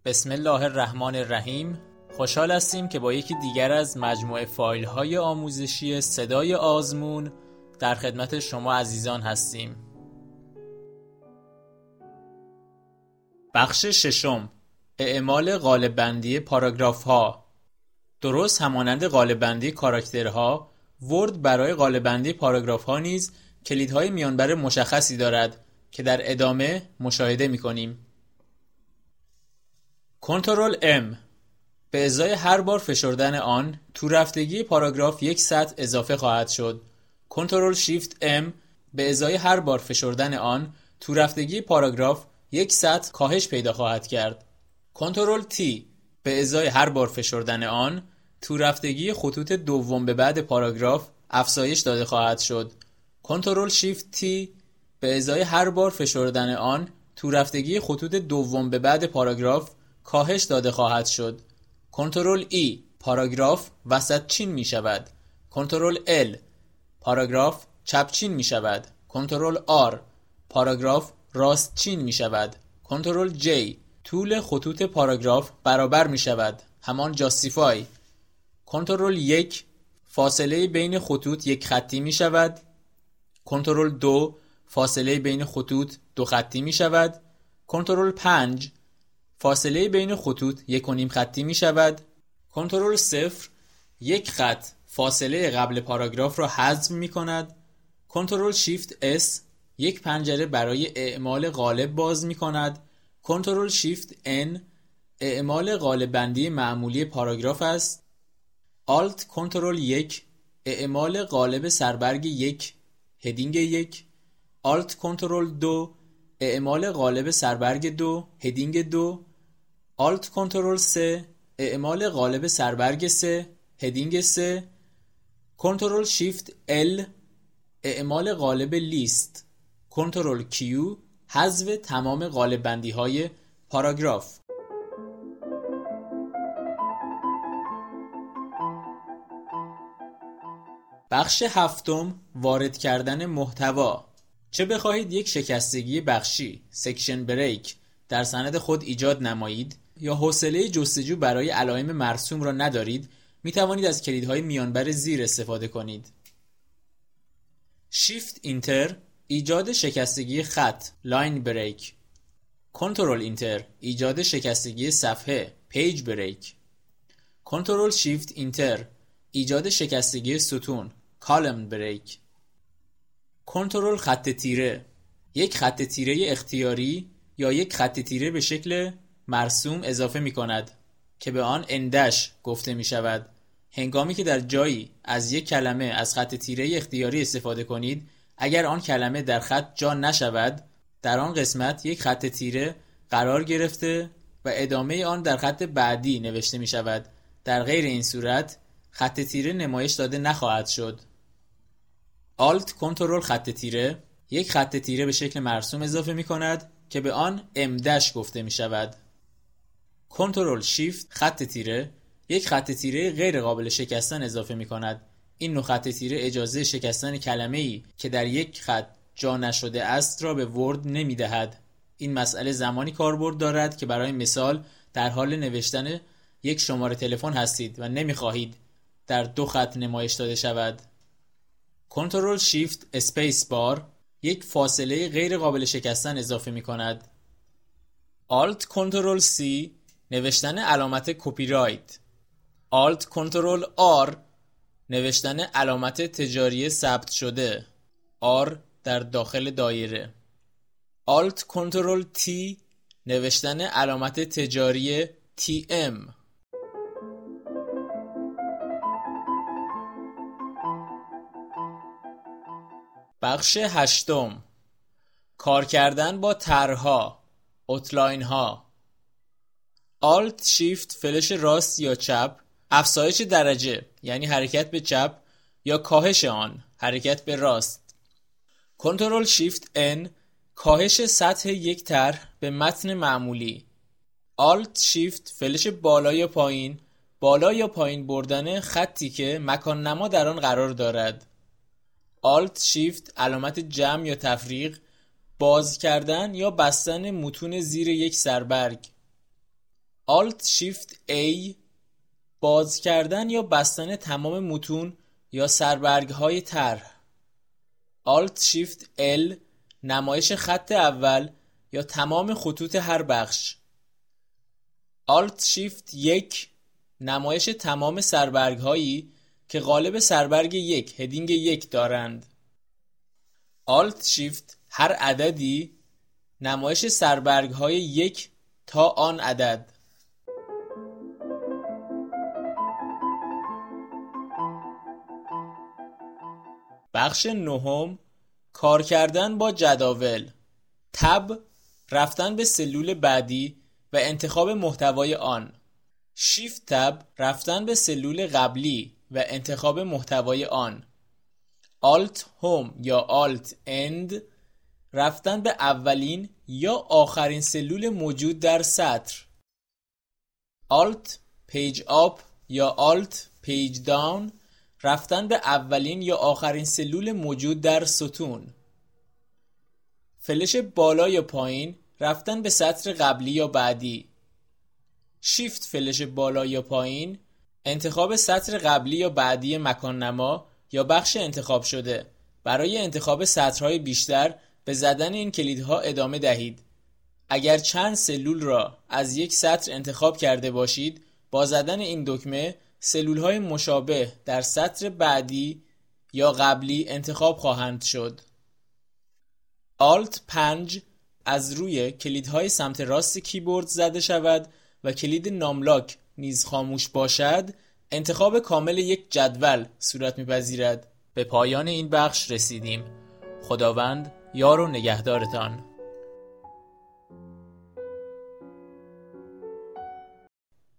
بسم الله الرحمن الرحیم. خوشحال هستیم که با یکی دیگر از مجموعه فایل‌های آموزشی صدای آزمون در خدمت شما عزیزان هستیم. بخش ششم، اعمال قالب‌بندی پاراگراف‌ها. درست همانند قالب‌بندی کاراکترها، ورد برای قالب‌بندی پاراگراف‌ها نیز کلیدهای میانبر مشخصی دارد که در ادامه مشاهده می‌کنیم. کنترل M به ازای هر بار فشردن آن تو رفتگی پاراگراف یک سطر اضافه خواهد شد. کنترل شیفت M به ازای هر بار فشردن آن تو رفتگی پاراگراف یک سطر کاهش پیدا خواهد کرد. کنترل T به ازای هر بار فشردن آن تو رفتگی خطوط دوم به بعد پاراگراف افزایش داده خواهد شد. کنترل شیفت T به ازای هر بار فشردن آن تو رفتگی خطوط دوم به بعد پاراگراف کاهش داده خواهد شد. کنترل E پاراگراف وسط چین می شود. کنترل L پاراگراف چپ چین می شود. کنترل R پاراگراف راست چین می شود. کنترل J طول خطوط پاراگراف برابر می شود، همان جاستیفای. کنترل 1 فاصله بین خطوط یک خطی می شود. کنترل 2 فاصله بین خطوط دو خطی می شود. کنترل 5 فاصله بین خطوط 1.5 خطی می شود. کنترل 0 یک خط فاصله قبل پاراگراف را حذف می کند. کنترل شیفت S یک پنجره برای اعمال قالب باز می کند. کنترل شیفت N اعمال قالب بندی معمولی پاراگراف است. آلت کنترل 1 اعمال قالب سربرگ 1 هدینگ 1. آلت کنترل 2 اعمال قالب سربرگ 2 هدینگ 2. آلت کنترل 3 اعمال قالب سربرگ 3 هدینگ 3. کنترل شیفت L اعمال قالب لیست. کنترل Q حذف تمام قالب بندی های پاراگراف. بخش هفتم، وارد کردن محتوا. چه بخواهید یک شکستگی بخشی سکشن بریک در سند خود ایجاد نمایید یا حوصله جستجو برای علائم مرسوم را ندارید، می توانید از کلیدهای میانبر زیر استفاده کنید. شیفت اینتر ایجاد شکستگی خط لاین بریک. کنترل اینتر ایجاد شکستگی صفحه پیج بریک. کنترل شیفت اینتر ایجاد شکستگی ستون کالم بریک. کنترل خط تیره یک خط تیره اختیاری یا یک خط تیره به شکل مرسوم اضافه می کند که به آن اندش گفته می شود. هنگامی که در جایی از یک کلمه از خط تیره اختیاری استفاده کنید، اگر آن کلمه در خط جا نشود، در آن قسمت یک خط تیره قرار گرفته و ادامه آن در خط بعدی نوشته می شود. در غیر این صورت خط تیره نمایش داده نخواهد شد. آلت کنترل خط تیره یک خط تیره به شکل مرسوم اضافه می کند که به آن امدش گفته می شود. کنترل شیفت خط تیره یک خط تیره غیر قابل شکستن اضافه می کند. این نوع خط تیره اجازه شکستن کلمه‌ای که در یک خط جا نشده است را به ورد نمی دهد. این مسئله زمانی کاربرد دارد که برای مثال در حال نوشتن یک شماره تلفن هستید و نمی خواهید در دو خط نمایش داده شود. کنترل شیفت اسپیس بار یک فاصله غیر قابل شکستن اضافه می کند. آلت کنترل C نوشتن علامت کپی رایت. آلت کنترل R نوشتن علامت تجاری ثبت شده R در داخل دایره. آلت کنترل T نوشتن علامت تجاری TM. بخش هشتم، کار کردن با طرح‌ها اوتلاین ها. آلت شیفت فلش راست یا چپ افزایش درجه یعنی حرکت به چپ یا کاهش آن حرکت به راست. کنترل شیفت N کاهش سطح یک طرح به متن معمولی. آلت شیفت فلش بالا یا پایین بردن خطی که مکان نما در آن قرار دارد. آلت شیفت علامت جمع یا تفریق باز کردن یا بستن متون زیر یک سربرگ. Alt Shift A باز کردن یا بستن تمام متون یا سربرگ های طرح. Alt Shift L نمایش خط اول یا تمام خطوط هر بخش. Alt Shift 1 نمایش تمام سربرگ هایی که قالب سربرگ 1 هدینگ 1 دارند. Alt Shift هر عددی نمایش سربرگ های 1 تا آن عدد. بخش نهم کار کردن با جداول. تب رفتن به سلول بعدی و انتخاب محتوای آن. شیفت تب رفتن به سلول قبلی و انتخاب محتوای آن. آلت هوم یا آلت اند رفتن به اولین یا آخرین سلول موجود در سطر. آلت پیج آپ یا آلت پیج داون رفتن به اولین یا آخرین سلول موجود در ستون. فلش بالا یا پایین رفتن به سطر قبلی یا بعدی. شیفت فلش بالا یا پایین انتخاب سطر قبلی یا بعدی مکان نما یا بخش انتخاب شده. برای انتخاب سطرهای بیشتر به زدن این کلیدها ادامه دهید. اگر چند سلول را از یک سطر انتخاب کرده باشید، با زدن این دکمه سلولهای مشابه در سطر بعدی یا قبلی انتخاب خواهند شد. آلت 5 از روی کلیدهای سمت راست کیبورد زده شود و کلید ناملاک نیز خاموش باشد، انتخاب کامل یک جدول صورت می‌پذیرد. به پایان این بخش رسیدیم. خداوند یار و نگهدارتان.